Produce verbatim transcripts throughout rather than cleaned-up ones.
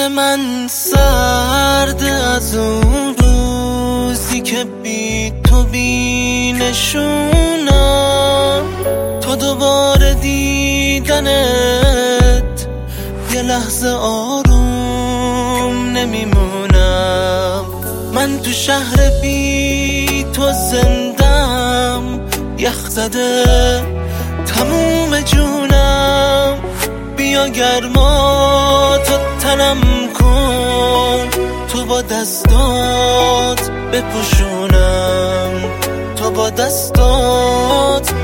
تن من سرد از اون روزی که بی تو بی نشونم، تو دوباره دیدنت یه لحظه آروم نمیمونم. من تو شهر بی تو زندم، یخ زده تموم جونم. بیا گرما تو تنم کن، تو با دستات بپوشونم، تو با دستات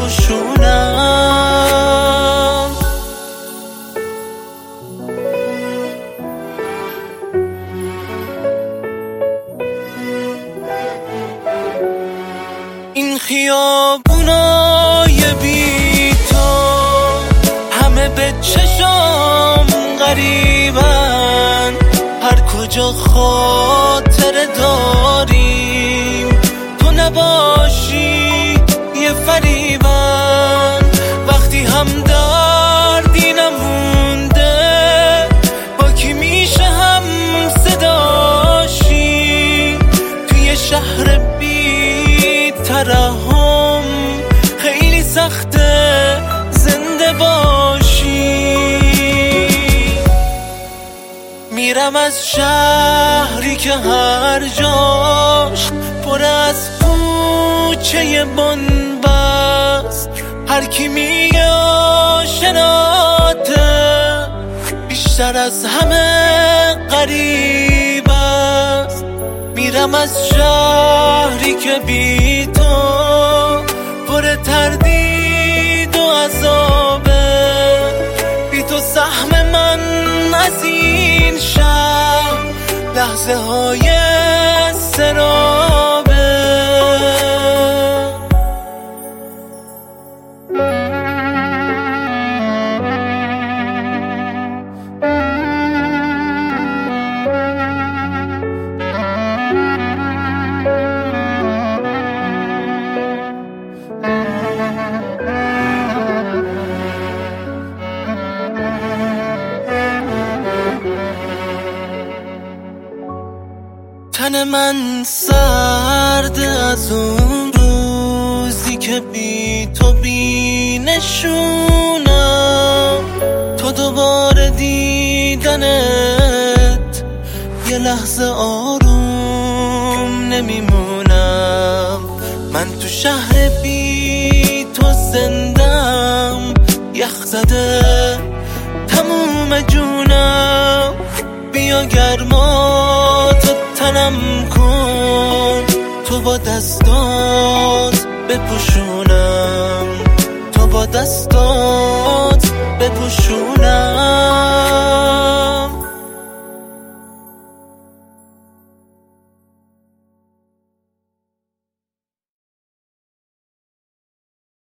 بپوشونم. این خیابونای بی تو همه به چشم غریبن، هر کجا خاطره داریم تو نباشی یه فریبن. وقتی هم دردی نمونده با کی میشه هم صداشی، توی شهر بی ترحم خیلی سخته زنده باشی. میرم از شهری که هر جاش پر از کوچه بنبست، هر کی میگه آشناته بیشتر از همه غریب است. میرم از شهری که بی تو پر تردید و عذابه، بی تو سهم من از این شهر لحظه های سرابه. تن من سرد از اون روزی که بی تو بی نشونم، تو دوباره دیدنت یه لحظه آروم نمیمونم. من تو شهر بی تو زندم، یخ زده تموم جونم. بیا گرما تو تنم کن، تو با دستات بپوشونم، تو با دستات بپوشونم.